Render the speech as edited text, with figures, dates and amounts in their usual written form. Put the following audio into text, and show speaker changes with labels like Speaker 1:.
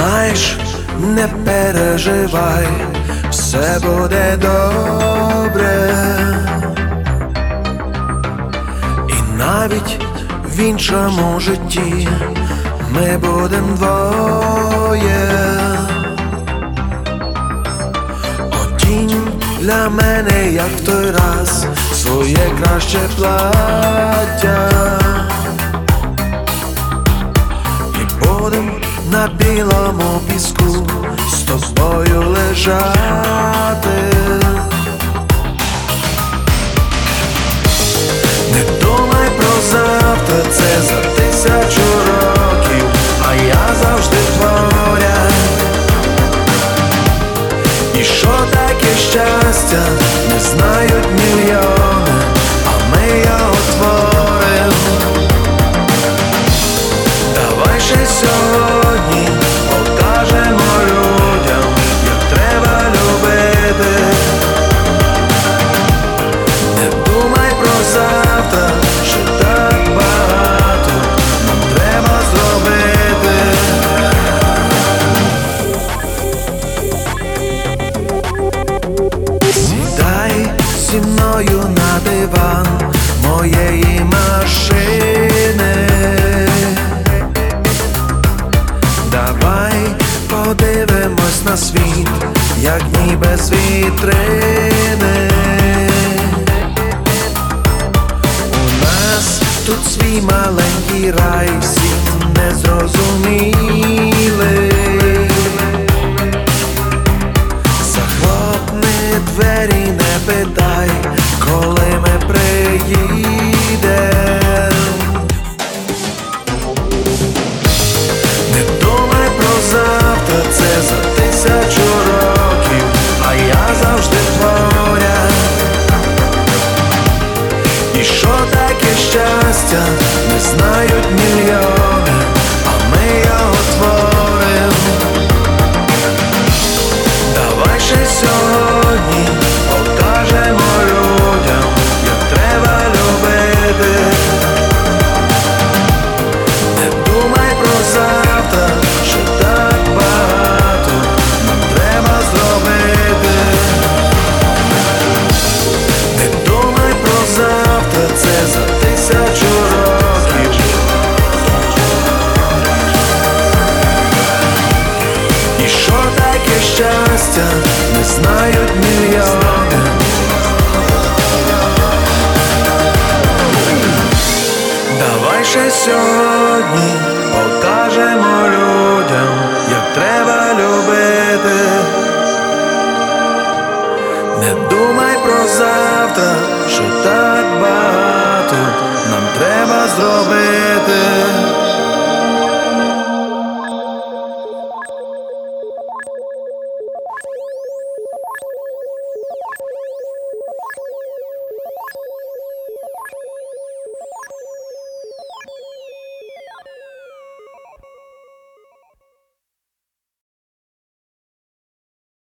Speaker 1: Знаєш, не переживай, все буде добре. І навіть в іншому житті ми будем двоє. Одінь для мене, як в той раз, своє краще плаття, і будем на білому піску з тобою лежати. Не думай про завтра, це за 1000 років, а я завжди твоя. І що таке щастя, не знають мільйони, а ми його творим. Давай ще сьогодні покажемо людям, як треба любити. Не думай про завтра, що так багато нам треба зробити. Сідай зі мною на диван моєї машини. Давай подивимось на світ, як ніби з вітрини. У нас тут свій маленький рай, всім незрозумілий. Захлопни двері, не питай, коли ми приїдем. Не думай про завтра, це за 1000 років, а я завжди твоя. І що таке щастя, не знають мільйони, а ми його творим. Давай ще сьогодні покажемо людям, як треба любити. Не думай про завтра, що так багато нам треба зробити. Не думай про завтра, це за 1000 років. І що таке щастя, не знають мільйони. Давай ще сьогодні покажемо людям, як треба любити. Не думай про завтра, що так багато нам треба зробити.